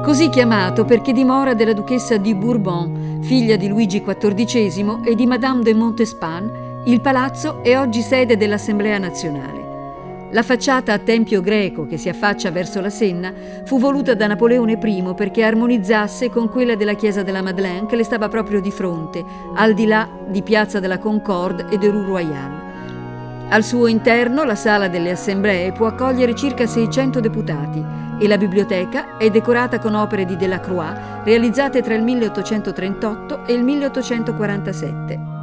così chiamato perché dimora della duchessa di Bourbon, figlia di Luigi XIV e di Madame de Montespan. Il palazzo è oggi sede dell'Assemblea nazionale. La facciata a tempio greco che si affaccia verso la Senna fu voluta da Napoleone I perché armonizzasse con quella della chiesa della Madeleine che le stava proprio di fronte, al di là di Piazza della Concorde e de Rue Royale. Al suo interno la sala delle assemblee può accogliere circa 600 deputati e la biblioteca è decorata con opere di Delacroix realizzate tra il 1838 e il 1847.